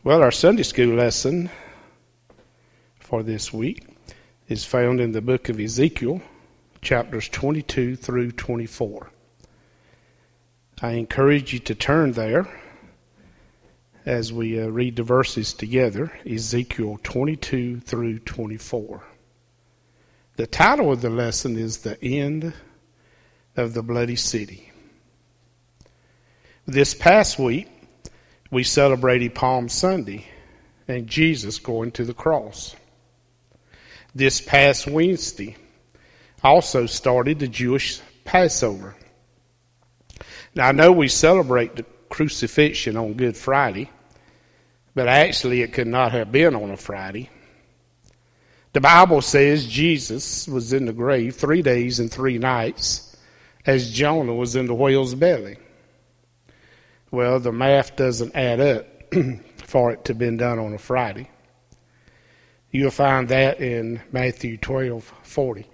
Well, our Sunday school lesson for this week is found in the book of Ezekiel, chapters 22 through 24. I encourage you to turn there as we read the verses together, Ezekiel 22 through 24. The title of the lesson is The End of the Bloody City. This past week, we celebrated Palm Sunday and Jesus going to the cross. This past Wednesday also started the Jewish Passover. Now, I know we celebrate the crucifixion on Good Friday, but actually it could not have been on a Friday. The Bible says Jesus was in the grave 3 days and 3 nights as Jonah was in the whale's belly. Well, the math doesn't add up for it to have been done on a Friday. You'll find that in Matthew 12:40.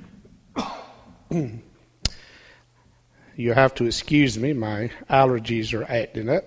You'll have to excuse me, my allergies are acting up.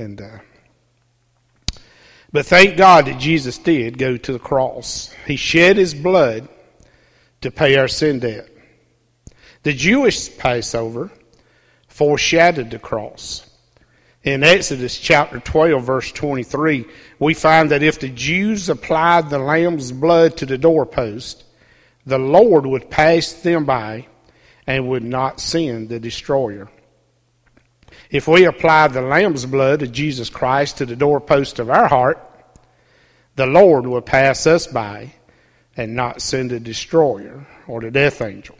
But thank God that Jesus did go to the cross. He shed his blood to pay our sin debt. The Jewish Passover foreshadowed the cross. In Exodus chapter 12, verse 23, we find that if the Jews applied the lamb's blood to the doorpost, the Lord would pass them by and would not send the destroyer. If we apply the lamb's blood of Jesus Christ to the doorpost of our heart, the Lord will pass us by and not send the destroyer or the death angel.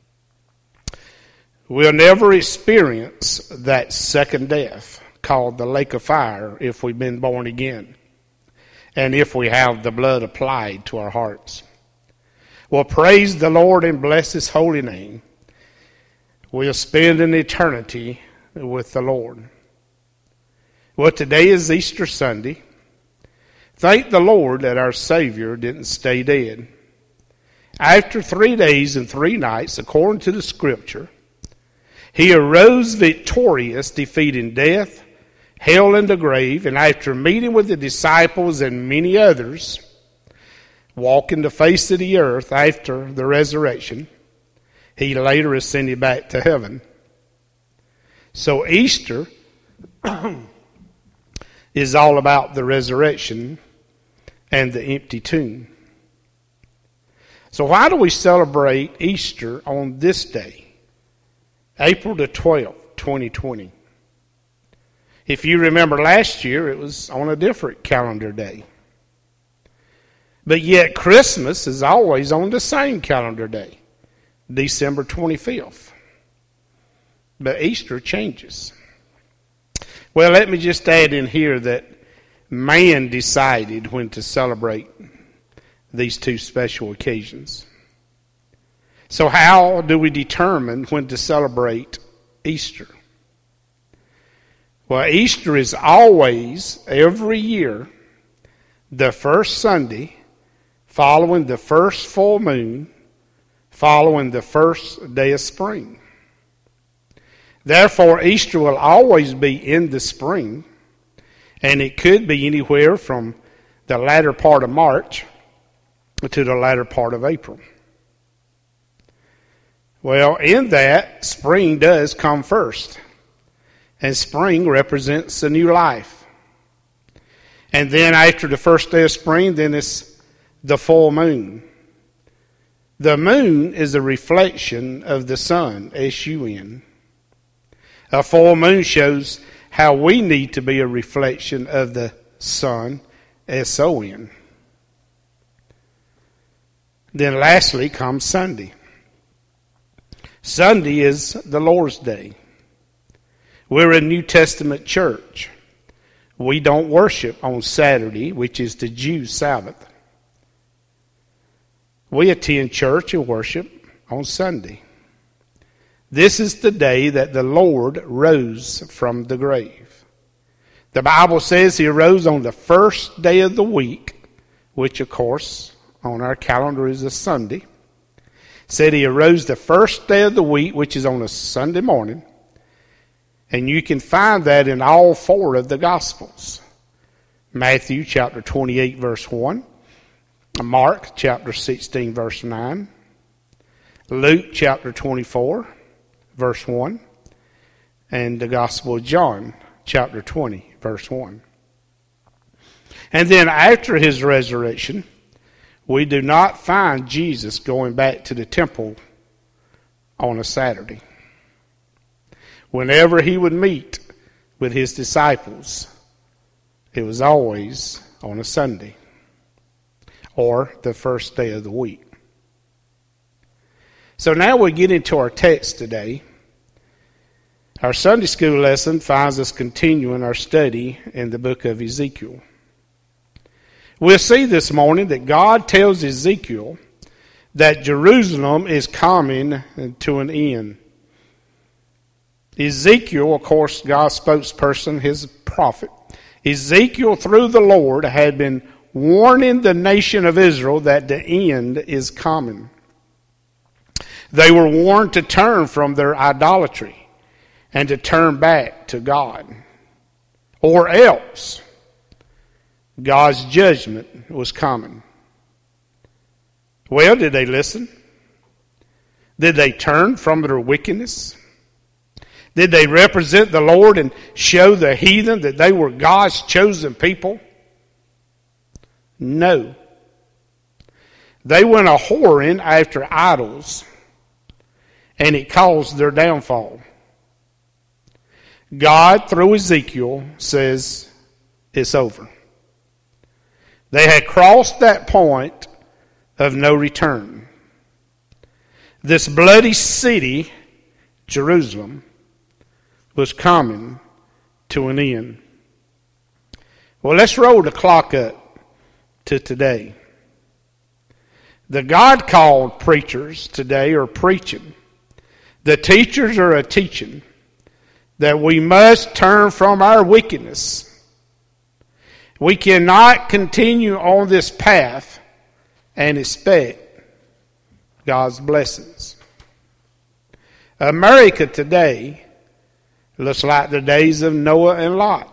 We'll never experience that second death called the lake of fire if we've been born again and if we have the blood applied to our hearts. Well, praise the Lord and bless his holy name. We'll spend an eternity with the Lord. Well, today is Easter Sunday. Thank the Lord that our Savior didn't stay dead. After 3 days and 3 nights, according to the Scripture, he arose victorious, defeating death, hell, and the grave, and after meeting with the disciples and many others, walking the face of the earth after the resurrection, he later ascended back to heaven. So Easter is all about the resurrection and the empty tomb. So why do we celebrate Easter on this day, April the 12th, 2020? If you remember last year, it was on a different calendar day. But yet Christmas is always on the same calendar day, December 25th. But Easter changes. Well, let me just add in here that man decided when to celebrate these two special occasions. So how do we determine when to celebrate Easter? Well, Easter is always, every year, the first Sunday following the first full moon, following the first day of spring. Therefore, Easter will always be in the spring, and it could be anywhere from the latter part of March to the latter part of April. Well, in that, spring does come first. And spring represents a new life. And then after the first day of spring, then it's the full moon. The moon is a reflection of the sun, S-U-N. A full moon shows how we need to be a reflection of the sun, S-O-N. Then lastly comes Sunday. Sunday is the Lord's Day. We're a New Testament church. We don't worship on Saturday, which is the Jews' Sabbath. We attend church and worship on Sunday. This is the day that the Lord rose from the grave. The Bible says he arose on the first day of the week, which of course on our calendar is a Sunday. Said he arose the first day of the week, which is on a Sunday morning. And you can find that in all 4 of the Gospels. Matthew chapter 28, verse 1. Mark chapter 16, verse 9. Luke chapter 24, verse 1. And the Gospel of John chapter 20, verse 1. And then after his resurrection, we do not find Jesus going back to the temple on a Saturday. Whenever he would meet with his disciples, it was always on a Sunday or the first day of the week. So now we get into our text today. Our Sunday school lesson finds us continuing our study in the book of Ezekiel. We'll see this morning that God tells Ezekiel that Jerusalem is coming to an end. Ezekiel, of course, God's spokesperson, his prophet. Ezekiel, through the Lord, had been warning the nation of Israel that the end is coming. They were warned to turn from their idolatry and to turn back to God, or else God's judgment was coming. Well, did they listen? Did they turn from their wickedness? Did they represent the Lord and show the heathen that they were God's chosen people? No. They went a-whoring after idols, and it caused their downfall. God, through Ezekiel, says it's over. They had crossed that point of no return. This bloody city, Jerusalem, was coming to an end. Well, let's roll the clock up to today. The God-called preachers today are preaching. The teachers are teaching that we must turn from our wickedness. We cannot continue on this path and expect God's blessings. America today looks like the days of Noah and Lot.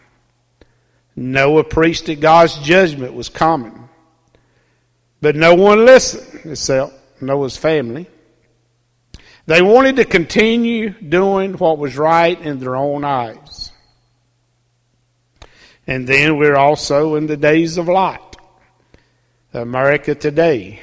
Noah preached that God's judgment was coming, but no one listened except Noah's family. They wanted to continue doing what was right in their own eyes. And then we're also in the days of Lot. America today,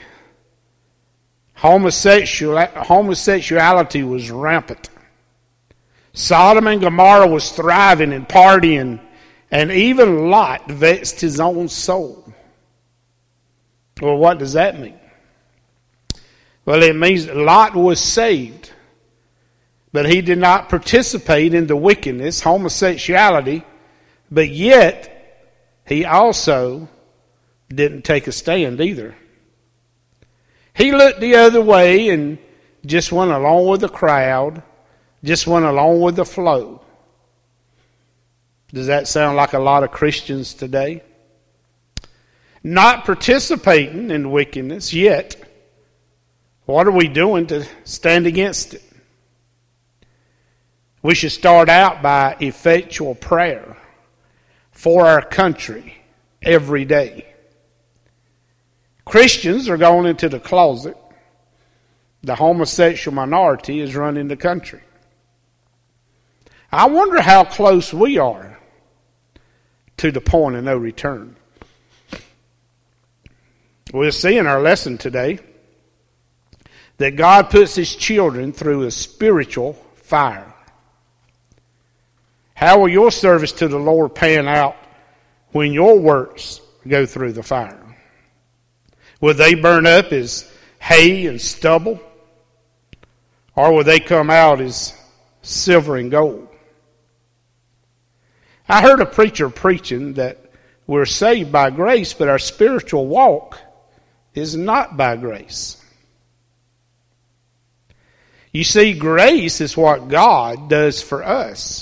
homosexuality was rampant. Sodom and Gomorrah was thriving and partying, and even Lot vexed his own soul. Well, what does that mean? Well, it means Lot was saved, but he did not participate in the wickedness, homosexuality, but yet he also didn't take a stand either. He looked the other way and just went along with the crowd, just went along with the flow. Does that sound like a lot of Christians today? Not participating in wickedness, yet what are we doing to stand against it? We should start out by effectual prayer for our country every day. Christians are going into the closet. The homosexual minority is running the country. I wonder how close we are to the point of no return. We'll see in our lesson today that God puts his children through a spiritual fire. How will your service to the Lord pan out when your works go through the fire? Will they burn up as hay and stubble? Or will they come out as silver and gold? I heard a preacher preaching that we're saved by grace, but our spiritual walk is not by grace. You see, grace is what God does for us.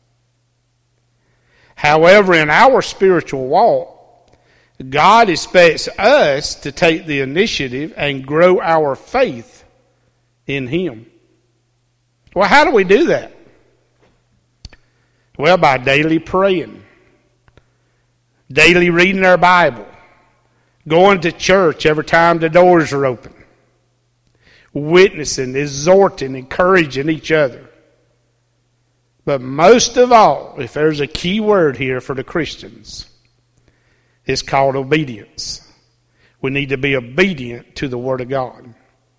However, in our spiritual walk, God expects us to take the initiative and grow our faith in him. Well, how do we do that? Well, by daily praying, daily reading our Bible, going to church every time the doors are open, witnessing, exhorting, encouraging each other. But most of all, if there's a key word here for the Christians, it's called obedience. We need to be obedient to the Word of God.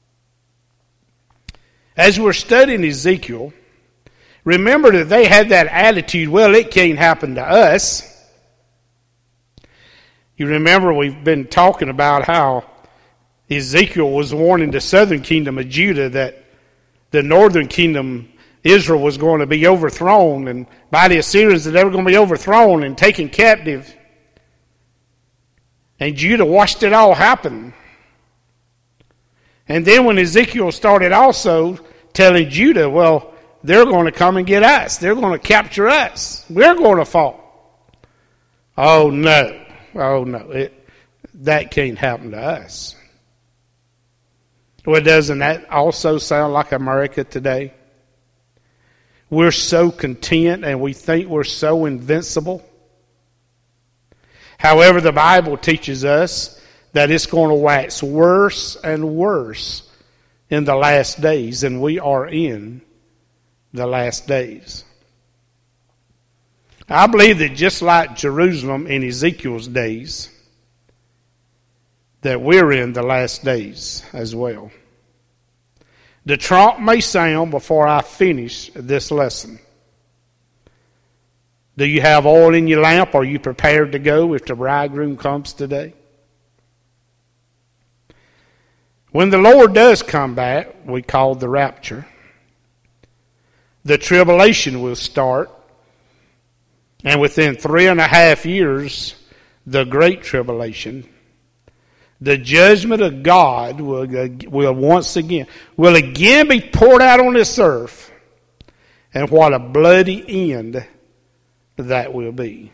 As we're studying Ezekiel, remember that they had that attitude, well, it can't happen to us. You remember we've been talking about how Ezekiel was warning the southern kingdom of Judah that the northern kingdom, Israel, was going to be overthrown, and by the Assyrians that they were going to be overthrown and taken captive. And Judah watched it all happen. And then when Ezekiel started also telling Judah, well, they're going to come and get us. They're going to capture us. We're going to fall. Oh, no. Oh, no. That can't happen to us. Well, doesn't that also sound like America today? We're so content and we think we're so invincible. However, the Bible teaches us that it's going to wax worse and worse in the last days, and we are in the last days. I believe that just like Jerusalem in Ezekiel's days, that we're in the last days as well. The trump may sound before I finish this lesson. Do you have oil in your lamp? Are you prepared to go if the bridegroom comes today? When the Lord does come back, we call the rapture, the tribulation will start. And within 3.5 years, the great tribulation, the judgment of God will again be poured out on this earth. And what a bloody end that will be.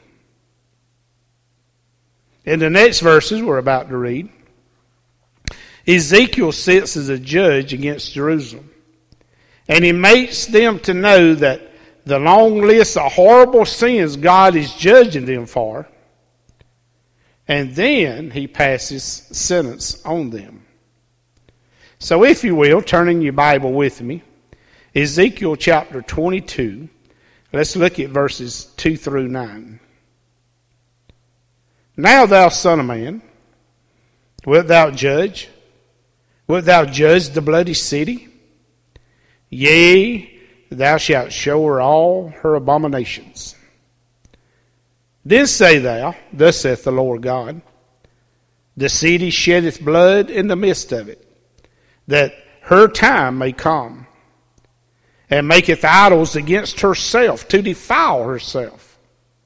In the next verses we're about to read, Ezekiel sits as a judge against Jerusalem. And he makes them to know that the long list of horrible sins God is judging them for. And then he passes sentence on them. So if you will, turn in your Bible with me, Ezekiel chapter 22. Let's look at verses 2 through 9. Now thou son of man, wilt thou judge? Wilt thou judge the bloody city? Yea, thou shalt show her all her abominations. Then say thou, thus saith the Lord God, the city sheddeth blood in the midst of it, that her time may come, and maketh idols against herself, to defile herself.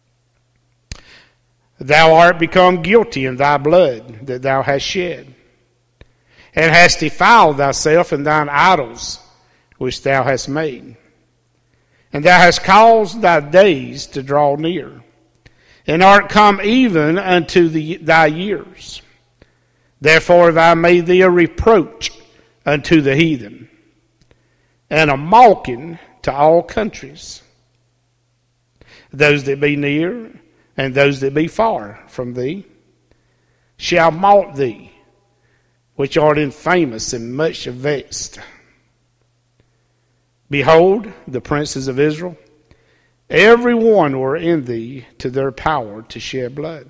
Thou art become guilty in thy blood that thou hast shed, and hast defiled thyself in thine idols which thou hast made. And thou hast caused thy days to draw near, and art come even unto thy years. Therefore have I made thee a reproach unto the heathen, and a mocking to all countries. Those that be near and those that be far from thee shall mock thee, which art infamous and much vexed. Behold, the princes of Israel, every one were in thee to their power to shed blood.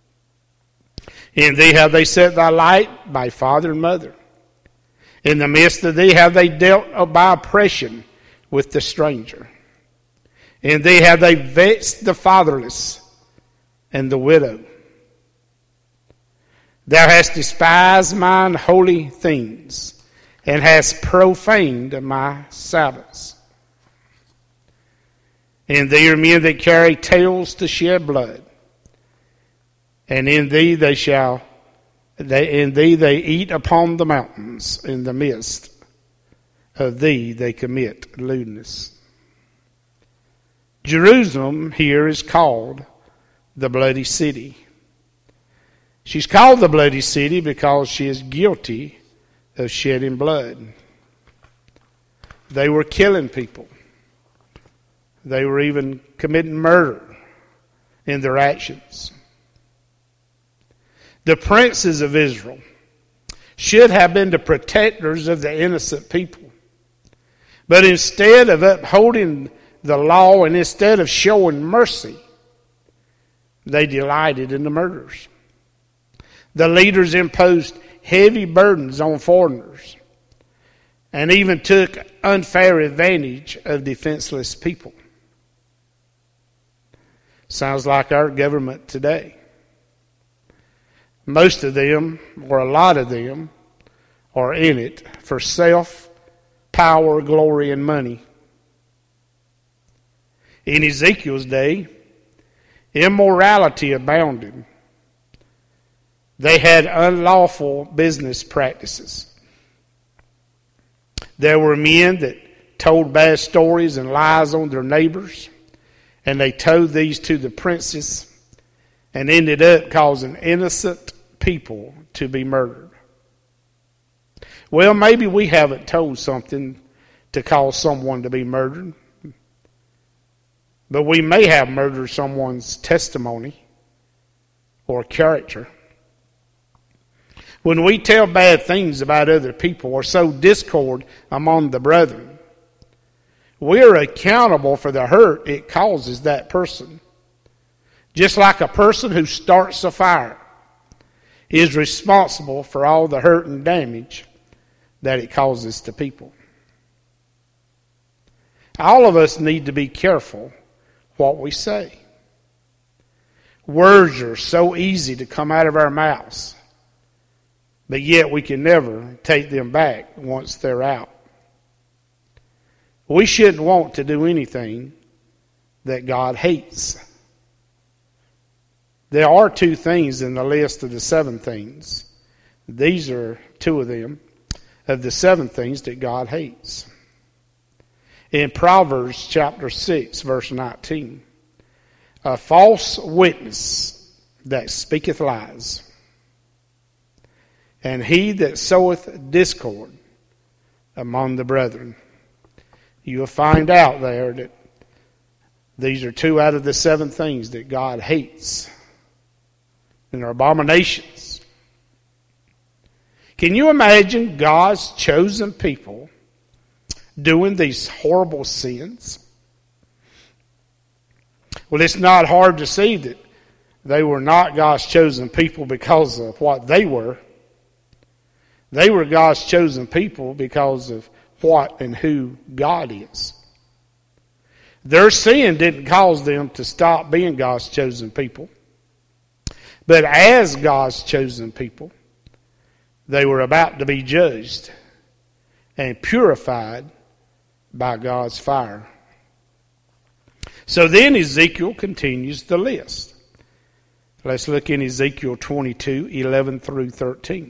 In thee have they set thy light by father and mother. In the midst of thee have they dealt by oppression with the stranger. In thee have they vexed the fatherless and the widow. Thou hast despised mine holy things, and hast profaned my Sabbaths. In thee are men that carry tales to shed blood, and in thee they eat upon the mountains. In the midst of thee they commit lewdness. Jerusalem here is called the bloody city. She's called the bloody city because she is guilty of shedding blood. They were killing people. They were even committing murder in their actions. The princes of Israel should have been the protectors of the innocent people. But instead of upholding the law and instead of showing mercy, they delighted in the murders. The leaders imposed heavy burdens on foreigners and even took unfair advantage of defenseless people. Sounds like our government today. Most of them, or a lot of them, are in it for self, power, glory, and money. In Ezekiel's day, immorality abounded. They had unlawful business practices. There were men that told bad stories and lies on their neighbors, and they told these to the princes and ended up causing innocent people to be murdered. Well, maybe we haven't told something to cause someone to be murdered, but we may have murdered someone's testimony or character. When we tell bad things about other people or sow discord among the brethren, we are accountable for the hurt it causes that person. Just like a person who starts a fire is responsible for all the hurt and damage that it causes to people. All of us need to be careful what we say. Words are so easy to come out of our mouths, but yet we can never take them back once they're out. We shouldn't want to do anything that God hates. There are 2 things in the list of the 7 things. These are 2 of them, of the 7 things that God hates. In Proverbs chapter 6, verse 19, a false witness that speaketh lies, and he that soweth discord among the brethren. You will find out there that these are 2 out of the 7 things that God hates and are abominations. Can you imagine God's chosen people doing these horrible sins? Well, it's not hard to see that they were not God's chosen people because of what they were. They were God's chosen people because of what and who God is. Their sin didn't cause them to stop being God's chosen people. But as God's chosen people, they were about to be judged and purified by God's fire. So then Ezekiel continues the list. Let's look in Ezekiel 22, 11 through 13.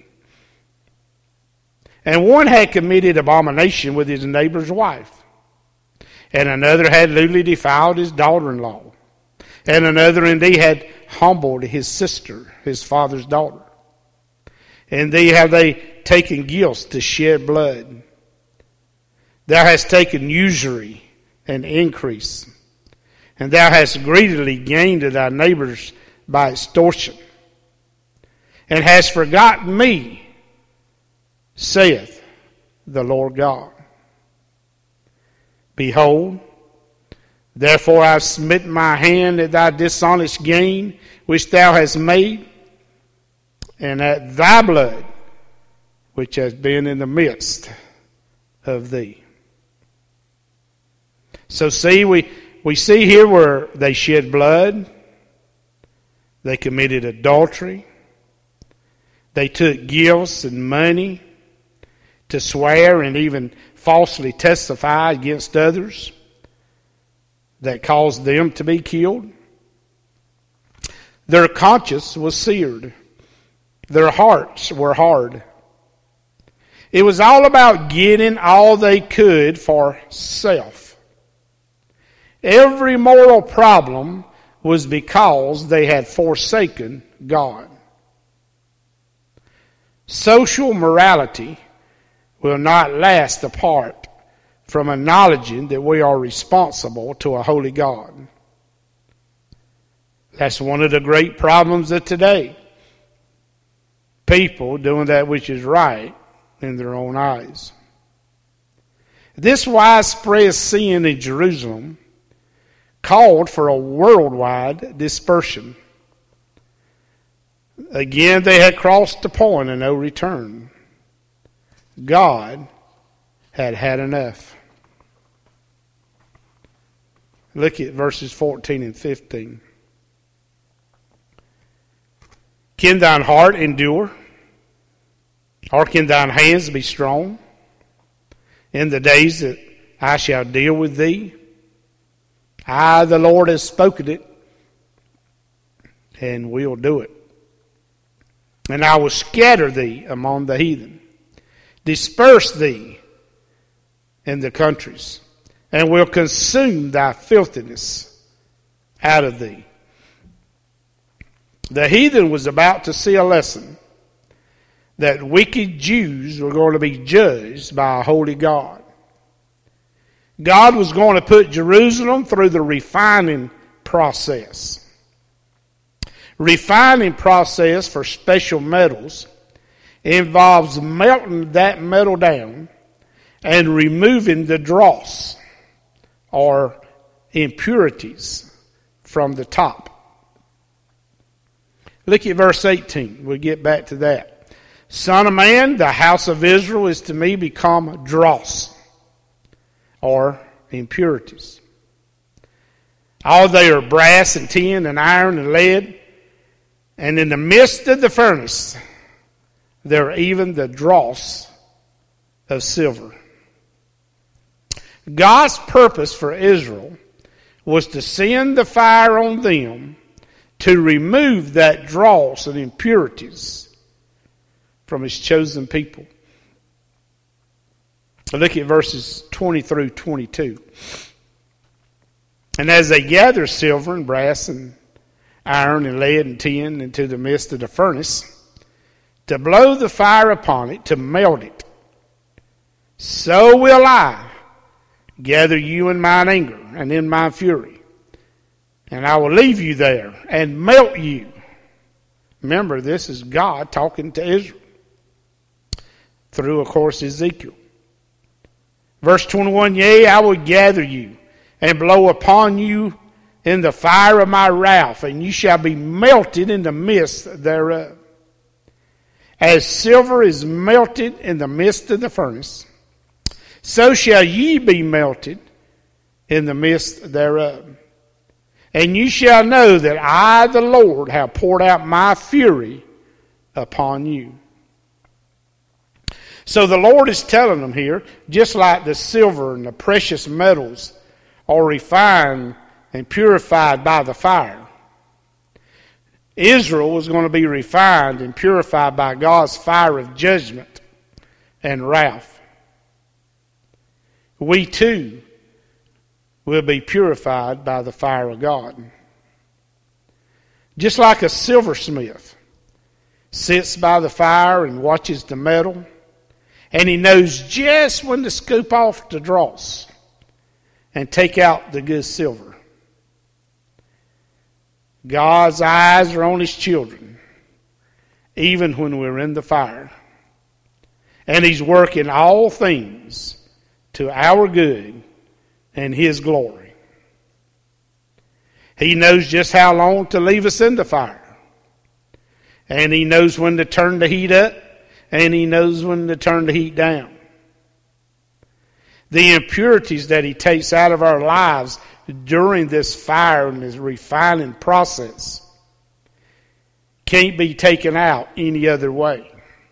And one had committed abomination with his neighbor's wife, and another had lewdly defiled his daughter-in-law, and another indeed had humbled his sister, his father's daughter. And thee have they taken gifts to shed blood. Thou hast taken usury and increase, and thou hast greedily gained to thy neighbors by extortion, and hast forgotten me, saith the Lord God. Behold, therefore I have smitten my hand at thy dishonest gain which thou hast made, and at thy blood which has been in the midst of thee. So see, we see here where they shed blood, they committed adultery, they took gifts and money to swear and even falsely testify against others that caused them to be killed. Their conscience was seared. Their hearts were hard. It was all about getting all they could for self. Every moral problem was because they had forsaken God. Social morality will not last apart from acknowledging that we are responsible to a holy God. That's one of the great problems of today. people doing that which is right in their own eyes. This widespread sin in Jerusalem called for a worldwide dispersion. Again, they had crossed the point of no return. God had had enough. Look at verses 14 and 15. Can thine heart endure? Or can thine hands be strong? In the days that I shall deal with thee, I, the Lord, has spoken it, and will do it. And I will scatter thee among the heathen, disperse thee in the countries, and will consume thy filthiness out of thee. The heathen was about to see a lesson that wicked Jews were going to be judged by a holy God. God was going to put Jerusalem through the refining process. Refining process for special metals involves melting that metal down and removing the dross or impurities from the top. Look at verse 18. We'll get back to that. Son of man, the house of Israel is to me become dross, or impurities. All they are brass and tin and iron and lead, and in the midst of the furnace there are even the dross of silver. God's purpose for Israel was to send the fire on them to remove that dross and impurities from his chosen people. Look at verses 20 through 22. And as they gather silver and brass and iron and lead and tin into the midst of the furnace, to blow the fire upon it, to melt it, so will I gather you in mine anger and in my fury, and I will leave you there and melt you. Remember, this is God talking to Israel through, of course, Ezekiel. Verse 21, yea, I will gather you and blow upon you in the fire of my wrath, and you shall be melted in the midst thereof. As silver is melted in the midst of the furnace, so shall ye be melted in the midst thereof. And you shall know that I, the Lord, have poured out my fury upon you. So the Lord is telling them here, just like the silver and the precious metals are refined and purified by the fire, Israel was going to be refined and purified by God's fire of judgment and wrath. We too will be purified by the fire of God. Just like a silversmith sits by the fire and watches the metal, and he knows just when to scoop off the dross and take out the good silver. God's eyes are on his children, even when we're in the fire. And he's working all things to our good and his glory. He knows just how long to leave us in the fire. And he knows when to turn the heat up, and he knows when to turn the heat down. The impurities that he takes out of our lives during this fire and this refining process can't be taken out any other way.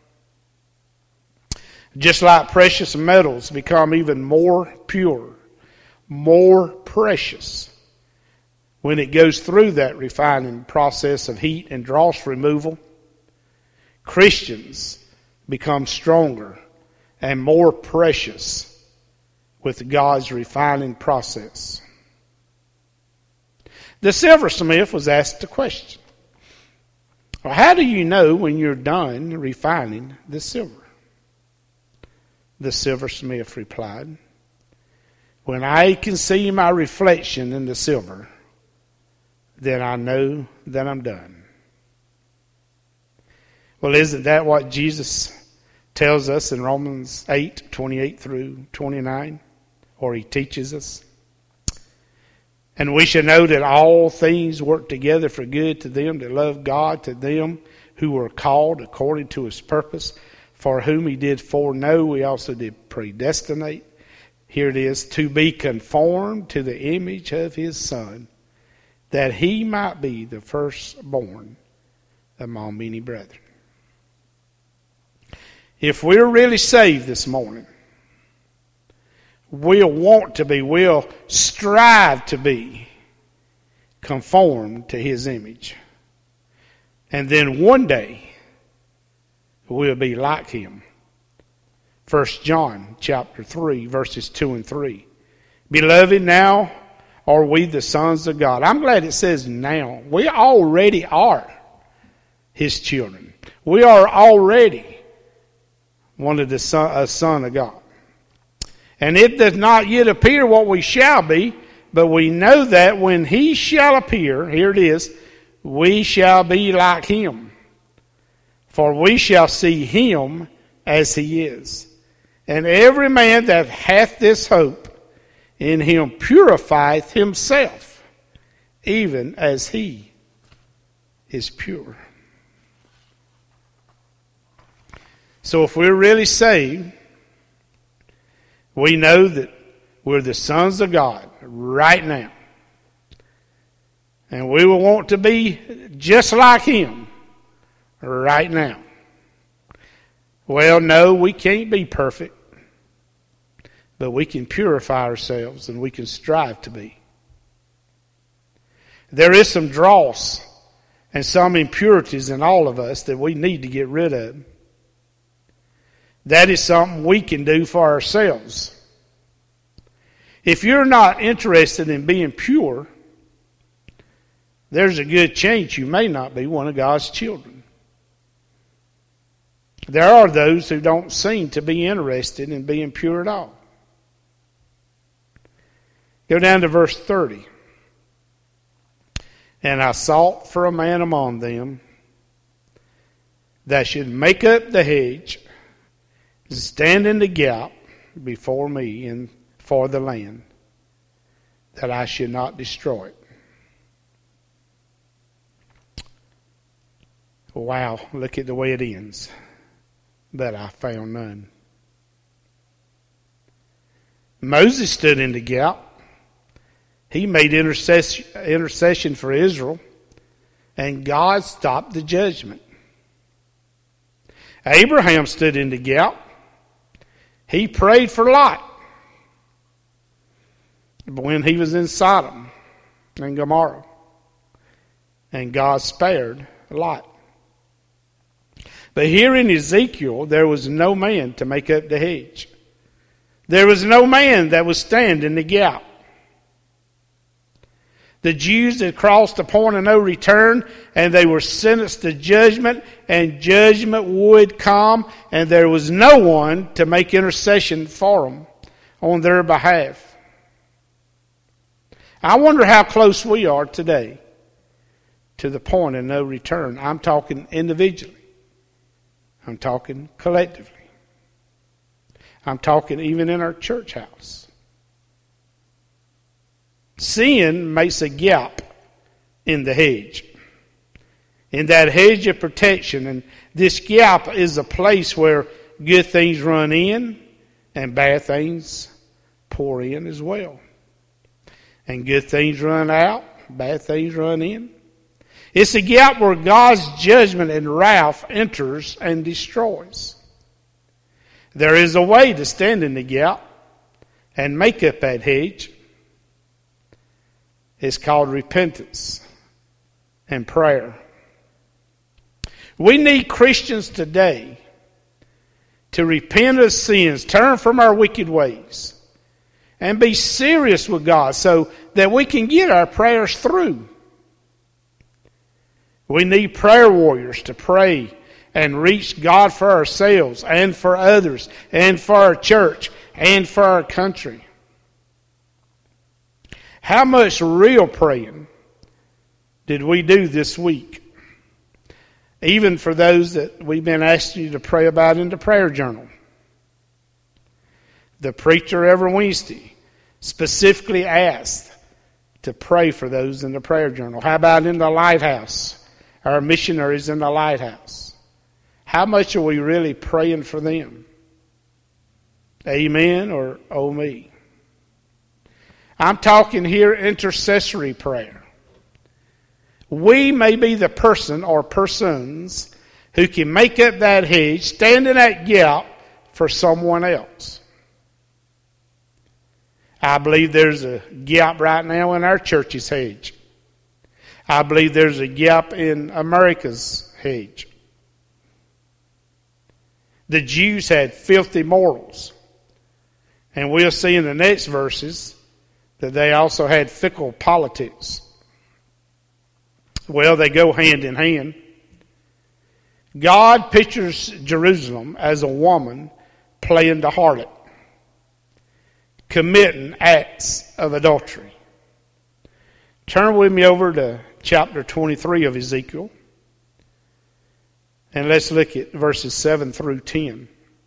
Just like precious metals become even more pure, more precious when it goes through that refining process of heat and dross removal, Christians become stronger and more precious with God's refining process. The silversmith was asked a question. Well, how do you know when you're done refining the silver? The silversmith replied, when I can see my reflection in the silver, then I know that I'm done. Well, isn't that what Jesus tells us in Romans 8:28 through 29? Or he teaches us? And we shall know that all things work together for good to them that love God, to them who are called according to his purpose, for whom he did foreknow, he also did predestinate. Here it is, to be conformed to the image of his Son, that he might be the firstborn among many brethren. If we're really saved this morning, we'll want to be, we'll strive to be conformed to his image. And then one day, we'll be like him. 1 John chapter 3, verses 2 and 3. Beloved, now are we the sons of God. I'm glad it says now. We already are his children. We are already one of a son of God. And it does not yet appear what we shall be, but we know that when he shall appear, here it is, we shall be like him. For we shall see him as he is. And every man that hath this hope in him purifieth himself, even as he is pure. So if we're really saved, we know that we're the sons of God right now. And we will want to be just like him right now. Well, no, we can't be perfect. But we can purify ourselves and we can strive to be. There is some dross and some impurities in all of us that we need to get rid of. That is something we can do for ourselves. If you're not interested in being pure, there's a good chance you may not be one of God's children. There are those who don't seem to be interested in being pure at all. Go down to verse 30. And I sought for a man among them that should make up the hedge, stand in the gap before me and for the land, that I should not destroy it. Wow, look at the way it ends. But I found none. Moses stood in the gap. He made intercession for Israel, and God stopped the judgment. Abraham stood in the gap. He prayed for Lot when he was in Sodom and Gomorrah, and God spared Lot. But here in Ezekiel, there was no man to make up the hedge. There was no man that would stand in the gap. The Jews had crossed the point of no return, and they were sentenced to judgment, and judgment would come, and there was no one to make intercession for them on their behalf. I wonder how close we are today to the point of no return. I'm talking individually. I'm talking collectively. I'm talking even in our church house. Sin makes a gap in the hedge, in that hedge of protection. And this gap is a place where good things run in and bad things pour in as well. And good things run out, bad things run in. It's a gap where God's judgment and wrath enters and destroys. There is a way to stand in the gap and make up that hedge. It's called repentance and prayer. We need Christians today to repent of sins, turn from our wicked ways, and be serious with God so that we can get our prayers through. We need prayer warriors to pray and reach God for ourselves and for others and for our church and for our country. How much real praying did we do this week? even for those that we've been asking you to pray about in the prayer journal. The preacher every Wednesday specifically asked to pray for those in the prayer journal. How about in the lighthouse? Our missionaries in the lighthouse. How much are we really praying for them? Amen or oh me? I'm talking here intercessory prayer. We may be the person or persons who can make up that hedge, stand in that gap for someone else. I believe there's a gap right now in our church's hedge. I believe there's a gap in America's hedge. The Jews had filthy morals. And we'll see in the next verses that they also had fickle politics. Well, they go hand in hand. God pictures Jerusalem as a woman playing the harlot, committing acts of adultery. Turn with me over to chapter 23 of Ezekiel. And let's look at verses 7 through 10.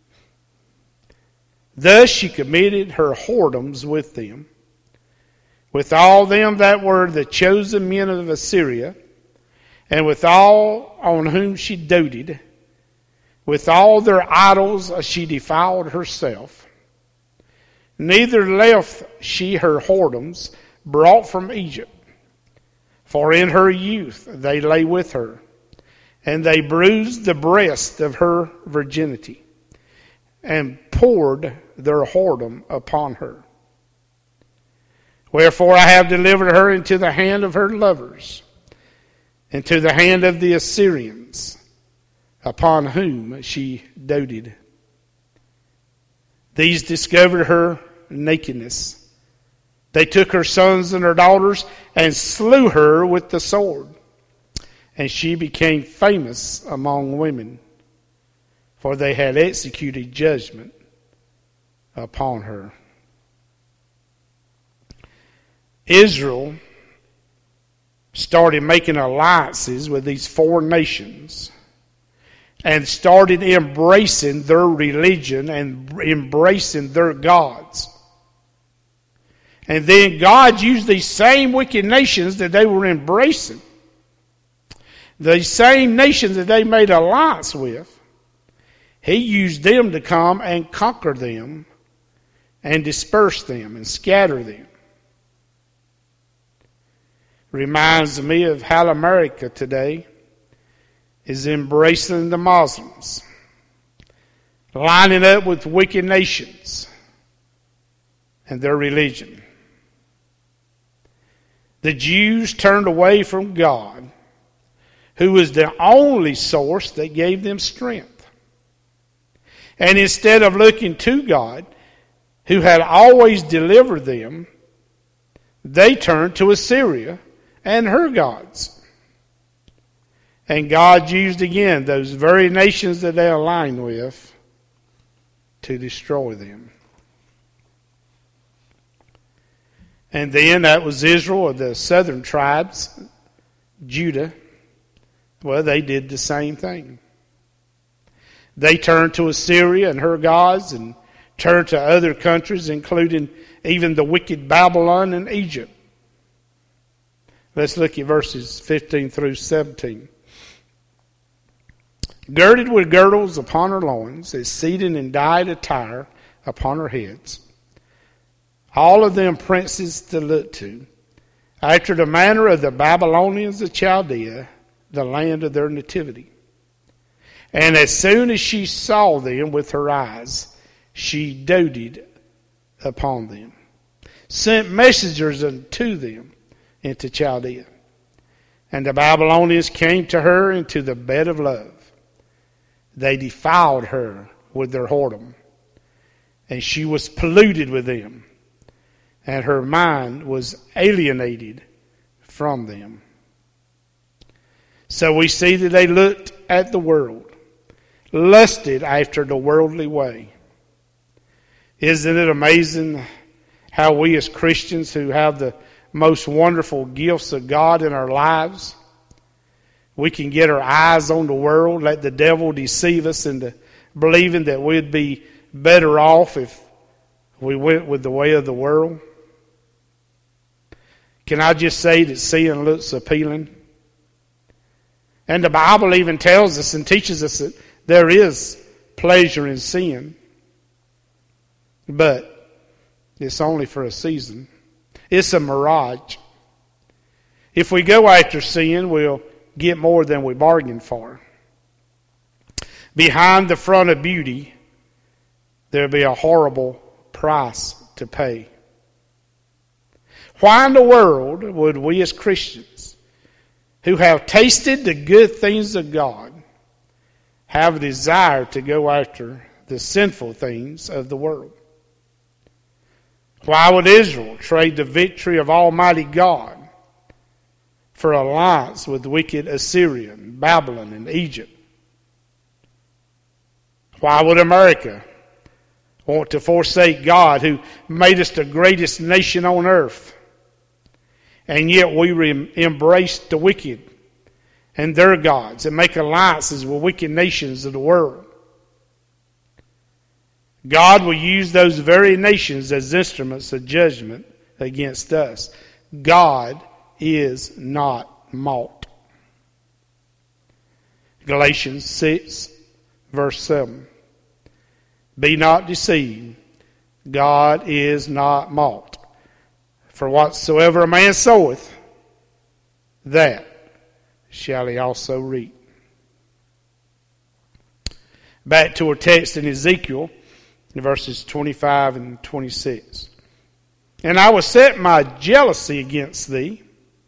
Thus she committed her whoredoms with them, with all them that were the chosen men of Assyria, and with all on whom she doted. With all their idols she defiled herself. Neither left she her whoredoms brought from Egypt, for in her youth they lay with her, and they bruised the breast of her virginity, and poured their whoredom upon her. Wherefore I have delivered her into the hand of her lovers, into the hand of the Assyrians, upon whom she doted. These discovered her nakedness. They took her sons and her daughters and slew her with the sword. And she became famous among women, for they had executed judgment upon her. Israel started making alliances with these foreign nations and started embracing their religion and embracing their gods. And then God used these same wicked nations that they were embracing, the same nations that they made alliance with, He used them to come and conquer them and disperse them and scatter them. Reminds me of how America today is embracing the Muslims, lining up with wicked nations and their religion. The Jews turned away from God, who was the only source that gave them strength. And instead of looking to God, who had always delivered them, they turned to Assyria and her gods. And God used again those very nations that they aligned with to destroy them. And then that was Israel, the southern tribes, Judah. Well, they did the same thing. They turned to Assyria and her gods and turned to other countries, including even the wicked Babylon and Egypt. Let's look at verses 15 through 17. Girded with girdles upon her loins, exceeding in dyed attire upon her heads. All of them princes to look to, after the manner of the Babylonians of Chaldea, the land of their nativity. And as soon as she saw them with her eyes, she doted upon them, sent messengers unto them into Chaldea. And the Babylonians came to her into the bed of love. They defiled her with their whoredom, and she was polluted with them, and her mind was alienated from them. So we see that they looked at the world, lusted after the worldly way. Isn't it amazing how we as Christians who have the most wonderful gifts of God in our lives, We can get our eyes on the world, let the devil deceive us into believing that we'd be better off if we went with the way of the world. Can I just say that sin looks appealing? And the Bible even tells us and teaches us that there is pleasure in sin. But it's only for a season. It's a mirage. If we go after sin, we'll get more than we bargained for. Behind the front of beauty, there'll be a horrible price to pay. Why in the world would we as Christians, who have tasted the good things of God, have a desire to go after the sinful things of the world? Why would Israel trade the victory of Almighty God for alliance with wicked Assyria, Babylon, and Egypt? Why would America want to forsake God, who made us the greatest nation on earth? And yet we embrace the wicked and their gods and make alliances with wicked nations of the world. God will use those very nations as instruments of judgment against us. God is not mocked. Galatians 6, verse 7. Be not deceived. God is not mocked. For whatsoever a man soweth, that shall he also reap. Back to our text in Ezekiel, in verses 25 and 26. And I will set my jealousy against thee,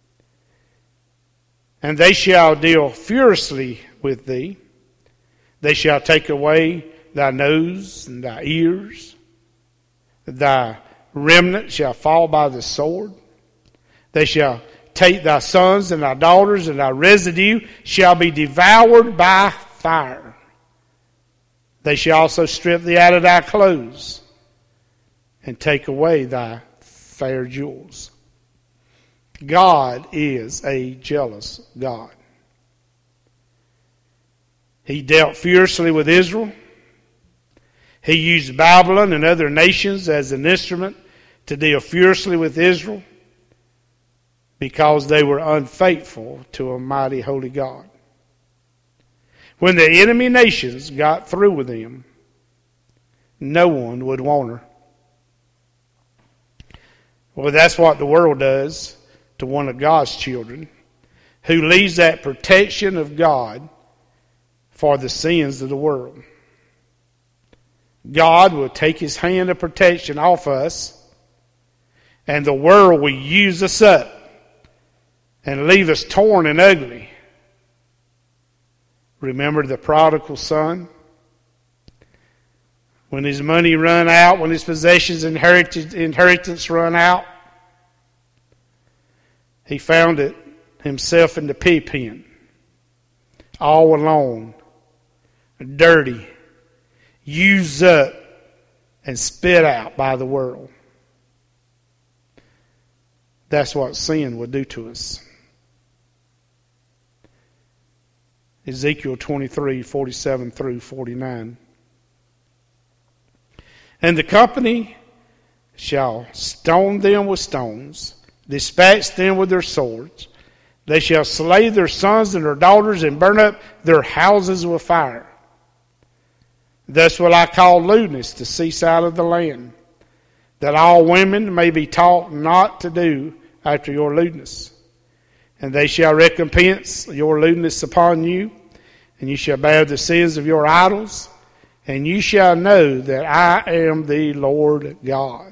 and they shall deal furiously with thee. They shall take away thy nose and thy ears. Thy remnant shall fall by the sword. They shall take thy sons and thy daughters, and thy residue shall be devoured by fire. They shall also strip thee out of thy clothes, and take away thy fair jewels. God is a jealous God. He dealt fiercely with Israel. He used Babylon and other nations as an instrument to deal fiercely with Israel because they were unfaithful to a mighty holy God. When the enemy nations got through with them, no one would want her. Well, that's what the world does to one of God's children, who leaves that protection of God for the sins of the world. God will take his hand of protection off us, and the world will use us up and leave us torn and ugly. Remember the prodigal son? When his money run out, when his possessions inheritance run out, he found it himself in the pig pen, all alone, dirty, used up, and spit out by the world. That's what sin would do to us. Ezekiel 23, 47 through 49. And the company shall stone them with stones, dispatch them with their swords. They shall slay their sons and their daughters and burn up their houses with fire. Thus will I call lewdness to cease out of the land, that all women may be taught not to do after your lewdness. And they shall recompense your lewdness upon you, and you shall bear the sins of your idols, and you shall know that I am the Lord God.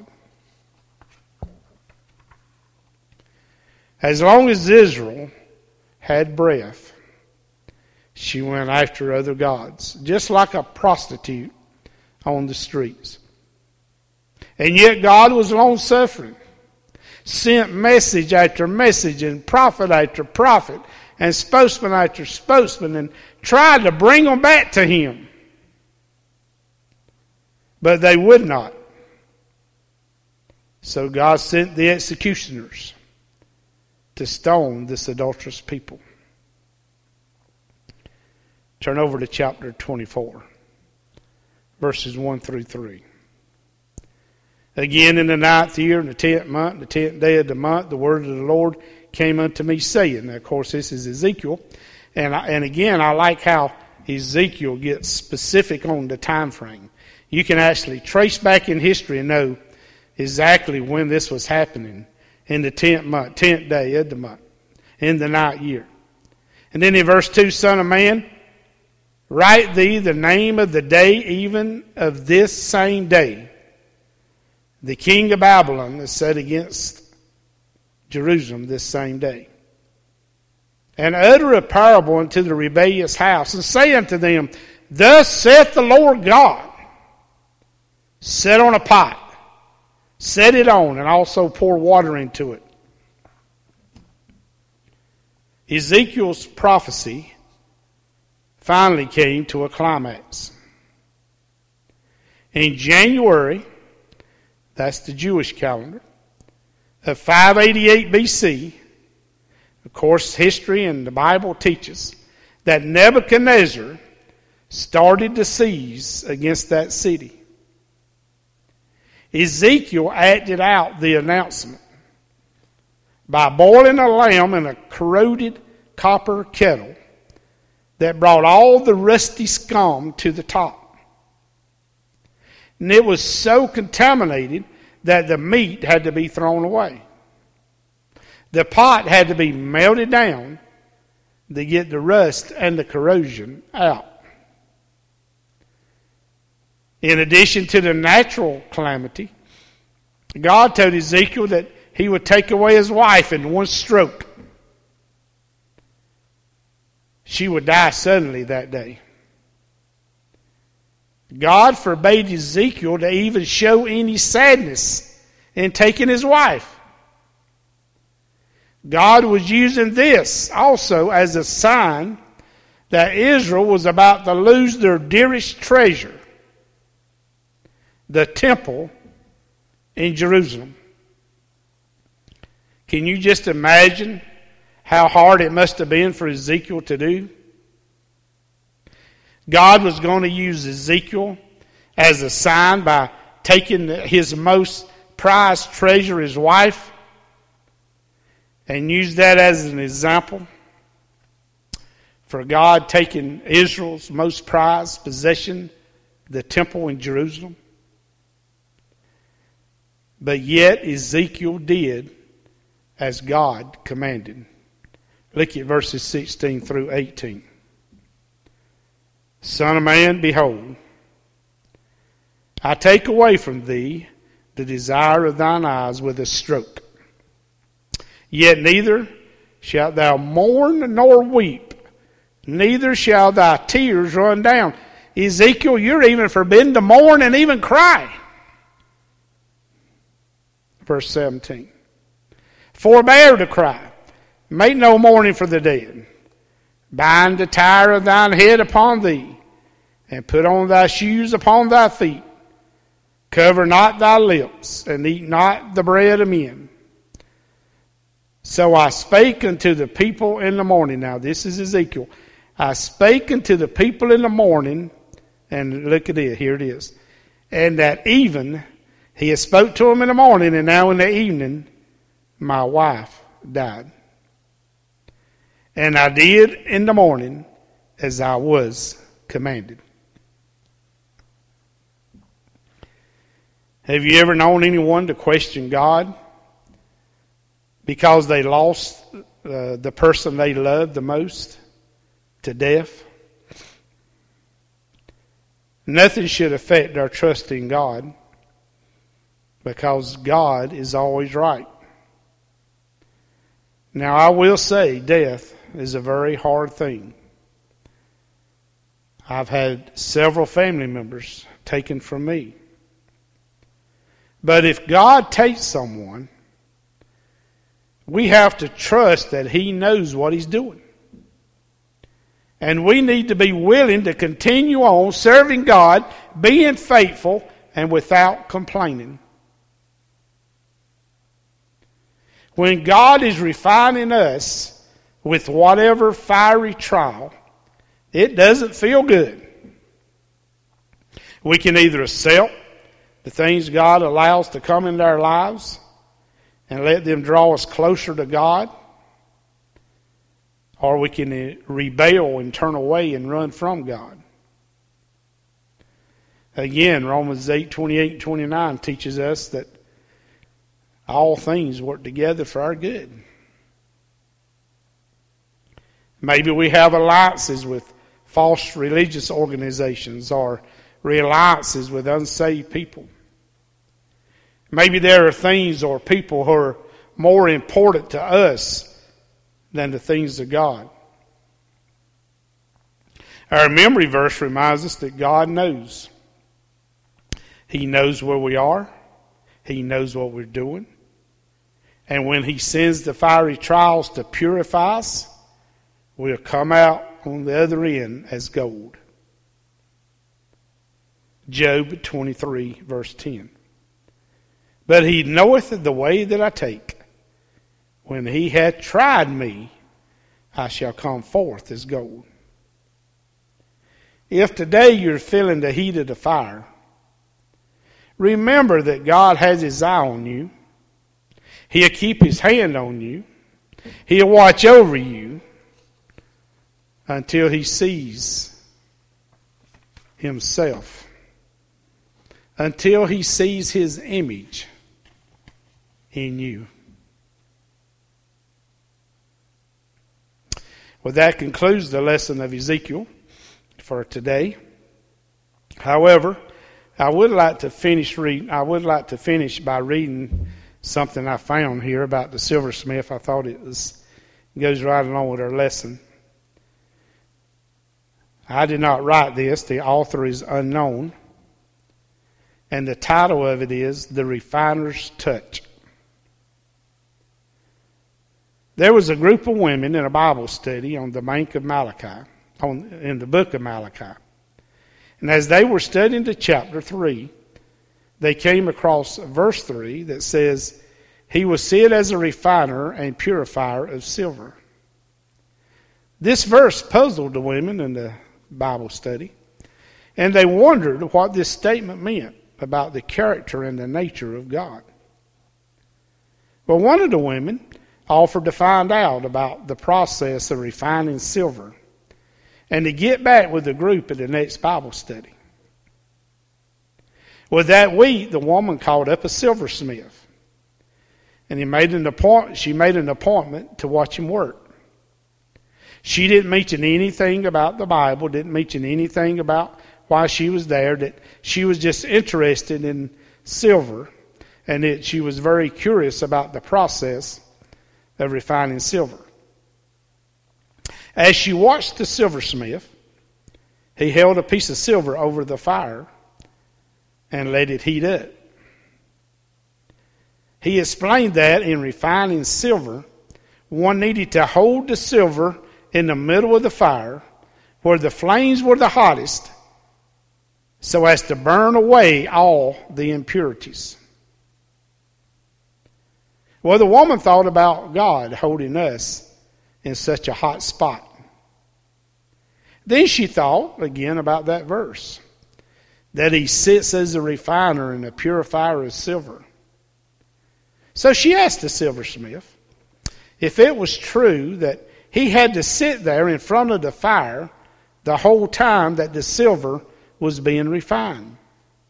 As long as Israel had breath, she went after other gods, just like a prostitute on the streets. And yet God was long-suffering, sent message after message and prophet after prophet and spokesman after spokesman, and tried to bring them back to him. But they would not. So God sent the executioners to stone this adulterous people. Turn over to chapter 24, verses 1 through 3. Again, in the 9th year, in the 10th month, the 10th day of the month, the word of the Lord came unto me, saying. Now, of course, this is Ezekiel. And again, I like how Ezekiel gets specific on the time frame. You can actually trace back in history and know exactly when this was happening. In the 10th month, 10th day of the month, in the 9th year. And then in verse 2, Son of man, write thee the name of the day, even of this same day. The king of Babylon is set against Jerusalem this same day. And utter a parable unto the rebellious house, and say unto them, Thus saith the Lord God, set on a pot, set it on, and also pour water into it. Ezekiel's prophecy finally came to a climax. In January, that's the Jewish calendar, of 588 BC, of course, history and the Bible teaches that Nebuchadnezzar started to siege against that city. Ezekiel acted out the announcement by boiling a lamb in a corroded copper kettle that brought all the rusty scum to the top. And it was so contaminated that the meat had to be thrown away. The pot had to be melted down to get the rust and the corrosion out. In addition to the natural calamity, God told Ezekiel that he would take away his wife in one stroke. She would die suddenly that day. God forbade Ezekiel to even show any sadness in taking his wife. God was using this also as a sign that Israel was about to lose their dearest treasure, the temple in Jerusalem. Can you just imagine how hard it must have been for Ezekiel to do? God was going to use Ezekiel as a sign by taking his most prized treasure, his wife, and use that as an example for God taking Israel's most prized possession, the temple in Jerusalem. But yet Ezekiel did as God commanded. Look at verses 16 through 18. Son of man, behold, I take away from thee the desire of thine eyes with a stroke. Yet neither shalt thou mourn nor weep, neither shall thy tears run down. Ezekiel, you're even forbidden to mourn and even cry. Verse 17. Forbear to cry, make no mourning for the dead. Bind the tire of thine head upon thee, and put on thy shoes upon thy feet. Cover not thy lips, and eat not the bread of men. So I spake unto the people in the morning. Now this is Ezekiel. I spake unto the people in the morning, and look at it, here it is. And that even he had spoke to them in the morning, and now in the evening my wife died. And I did in the morning as I was commanded. Have you ever known anyone to question God because they lost the person they loved the most to death? Nothing should affect our trust in God because God is always right. Now I will say death is a very hard thing. I've had several family members taken from me. But if God takes someone, we have to trust that He knows what He's doing. And we need to be willing to continue on serving God, being faithful, and without complaining. When God is refining us with whatever fiery trial, It doesn't feel good. We can either accept the things God allows to come into our lives and let them draw us closer to God, or we can rebel and turn away and run from God. Again, Romans 8:28 and 29 teaches us that all things work together for our good. Maybe we have alliances with false religious organizations or alliances with unsaved people. Maybe there are things or people who are more important to us than the things of God. Our memory verse reminds us that God knows. He knows where we are. He knows what we're doing. And when He sends the fiery trials to purify us, we'll come out on the other end as gold. Job 23, verse 10. But He knoweth the way that I take. When He hath tried me, I shall come forth as gold. If today you're feeling the heat of the fire, remember that God has His eye on you. He'll keep His hand on you. He'll watch over you until He sees Himself. Until He sees His image in you. Well, that concludes the lesson of Ezekiel for today. However, I would like to finish by reading something I found here about the silversmith. I thought it goes right along with our lesson. I did not write this. The author is unknown. And the title of it is The Refiner's Touch. There was a group of women in a Bible study on the bank of Malachi, in the book of Malachi. And as they were studying the chapter 3, they came across verse 3 that says, He was set as a refiner and purifier of silver. This verse puzzled the women in the Bible study, and they wondered what this statement meant about the character and the nature of God. Well, one of the women offered to find out about the process of refining silver and to get back with the group at the next Bible study. Well, that week, the woman called up a silversmith, and she made an appointment to watch him work. She didn't mention anything about the Bible, didn't mention anything about why she was there, that she was just interested in silver, and that she was very curious about the process of refining silver. As she watched the silversmith, he held a piece of silver over the fire and let it heat up. He explained that in refining silver, one needed to hold the silver in the middle of the fire where the flames were the hottest, so as to burn away all the impurities. Well, the woman thought about God holding us in such a hot spot. Then she thought again about that verse, that He sits as a refiner and a purifier of silver. So she asked the silversmith if it was true that he had to sit there in front of the fire the whole time that the silver was being refined.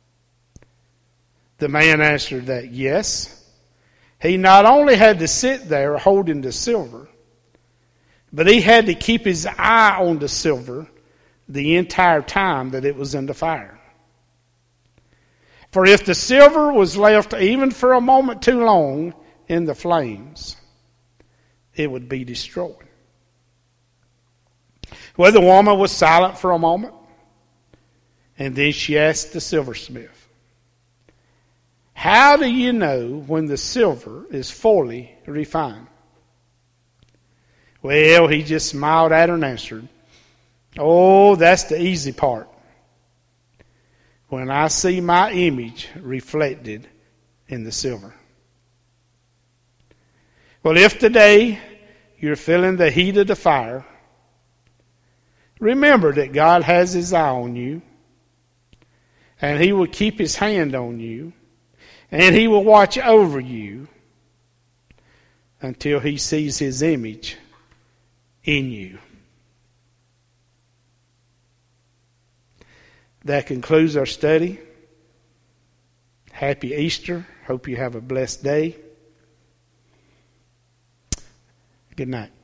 The man answered that yes. He not only had to sit there holding the silver, but he had to keep his eye on the silver the entire time that it was in the fire. For if the silver was left even for a moment too long in the flames, it would be destroyed. Well, the woman was silent for a moment, and then she asked the silversmith, "How do you know when the silver is fully refined?" Well, he just smiled at her and answered, "Oh, that's the easy part. When I see my image reflected in the silver." Well, if today you're feeling the heat of the fire, Remember that God has His eye on you, and He will keep His hand on you, and He will watch over you until He sees His image in you. That concludes our study. Happy Easter. Hope you have a blessed day. Good night.